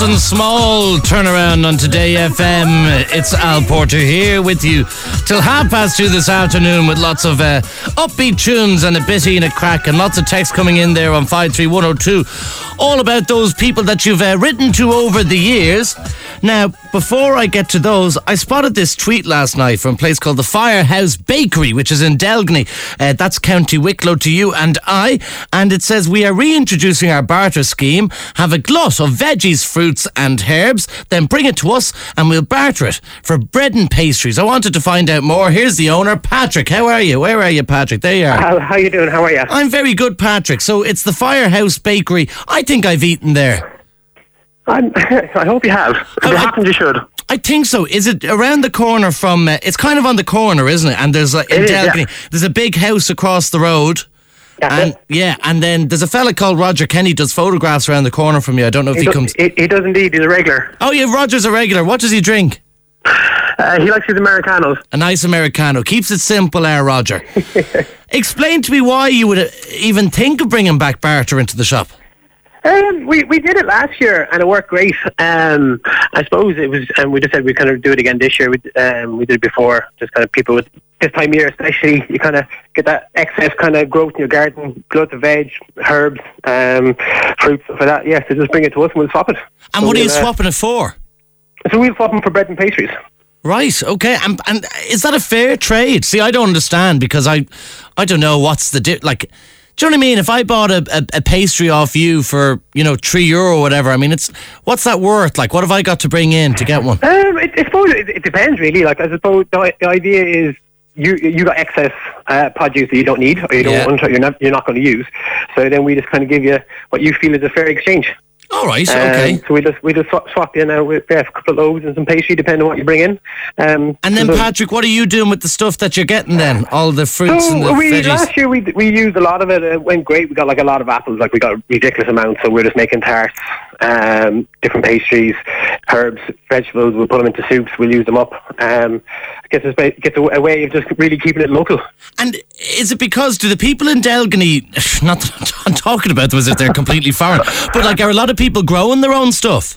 Wilson Small turnaround on Today FM. It's Al Porter here with you till 2:30 this afternoon with lots of upbeat tunes and a bitty and a crack and lots of text coming in there on 53102 all about those people that you've written to over the years. Now, before I get to those, I spotted this tweet last night from a place called the Firehouse Bakery, which is in Delgany. That's County Wicklow to you and I. And it says, we are reintroducing our barter scheme. Have a glut of veggies, fruits and herbs, then bring it to us and we'll barter it for bread and pastries. I wanted to find out more. Here's the owner, Patrick. How are you? Where are you, Patrick? There you are. How you doing? How are you? I'm very good, Patrick. So it's the Firehouse Bakery. I think I've eaten there. I hope you have. If you haven't, you should. I think so. Is it around the corner from... it's kind of on the corner, isn't it? And there's in Delgany, there's a big house across the road. And then there's a fella called Roger Kenny does photographs around the corner from you. I don't know if he comes... He does indeed. He's a regular. Oh, yeah, Roger's a regular. What does he drink? He likes his Americanos. A nice Americano. Keeps it simple, Roger. Explain to me why you would even think of bringing back barter into the shop. We did it last year and it worked great. I suppose it was, and we just said we'd kind of do it again this year. We did it before, just kind of people with this time of year especially, you kind of get that excess kind of growth in your garden, lots of veg, herbs, fruits, stuff like that. Yeah, so just bring it to us and we'll swap it. And what are you swapping it for? So we'll swap them for bread and pastries. Right, okay. And is that a fair trade? See, I don't understand because I don't know what's the... do you know what I mean? If I bought a pastry off you for, €3 or whatever, I mean, what's that worth? Like, what have I got to bring in to get one? I suppose it depends, really. Like, I suppose the idea is you got excess produce that you don't need or you don't want or you're not going to use. So then we just kind of give you what you feel is a fair exchange. All right, okay. So we just swap in with a couple of loaves and some pastry, depending on what you bring in. And then, Patrick, what are you doing with the stuff that you're getting then? All the fruits and the veggies? Last year we used a lot of it. It went great. We got a lot of apples. We got ridiculous amounts. So we're just making tarts, different pastries, herbs, vegetables. We'll put them into soups. We'll use them up. Gets a way of just really keeping it local. And is it because do the people in Delgany, not that I'm talking about them as if they're completely foreign, but are a lot of people growing their own stuff?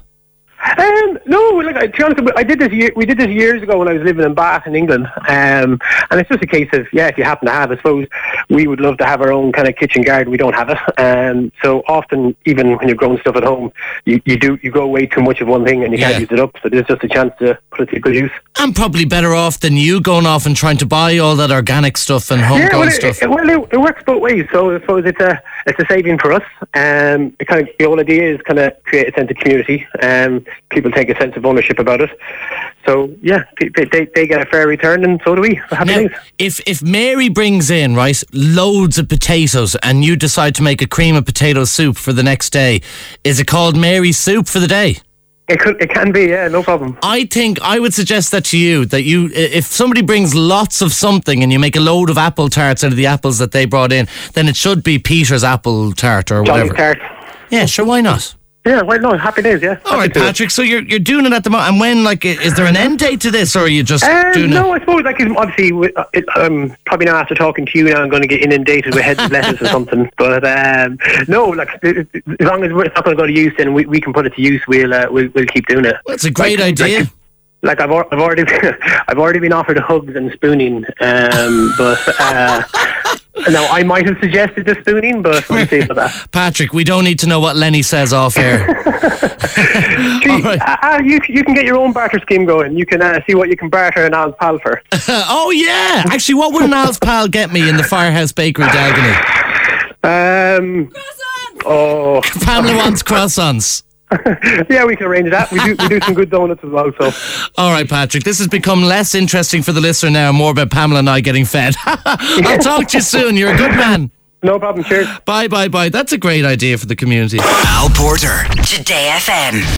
No, to be honest, we did this years ago when I was living in Bath in England, and it's just a case of, if you happen to have, I suppose, we would love to have our own kind of kitchen garden. We don't have it, so often, even when you're growing stuff at home, you grow way too much of one thing and you can't use it up, so there's just a chance to put it to good use. I'm probably better off than you going off and trying to buy all that organic stuff and homegrown stuff. It works both ways, so I suppose it's a saving for us. The whole idea is kind of create a sense of community. People take a sense of ownership about it. So, they get a fair return and so do we. Now, if Mary brings in, right, loads of potatoes and you decide to make a cream of potato soup for the next day, is it called Mary's soup for the day? It can be, no problem. I think I would suggest that to you, that if somebody brings lots of something and you make a load of apple tarts out of the apples that they brought in, then it should be Peter's apple tart or whatever. Johnny's tart. Yeah, sure, why not? Yeah, why not? Happy days, yeah. All right, Patrick, so you're doing it at the moment. And when, is there an end date to this, or are you just doing it? No, I suppose, obviously, probably now after talking to you now, I'm going to get inundated with heads of lettuce or something. But, no, as long as it's not going to go to use, then we can put it to use, we'll keep doing it. Well, that's a great idea. I've already been offered hugs and spooning, but... No, I might have suggested the spooning, but we'll see about that. Patrick, we don't need to know what Lenny says off air. You can get your own barter scheme going. You can see what you can barter an Al's Pal for. Oh, yeah. Actually, what would an Al's Pal get me in the Firehouse Bakery, Delgany? Croissants! Pamela wants croissants. Yeah, we can arrange that. We do some good donuts as well. So, all right, Patrick. This has become less interesting for the listener now, more about Pamela and I getting fed. I'll talk to you soon. You're a good man. No problem. Cheers. Bye. That's a great idea for the community. Al Porter, Today FM.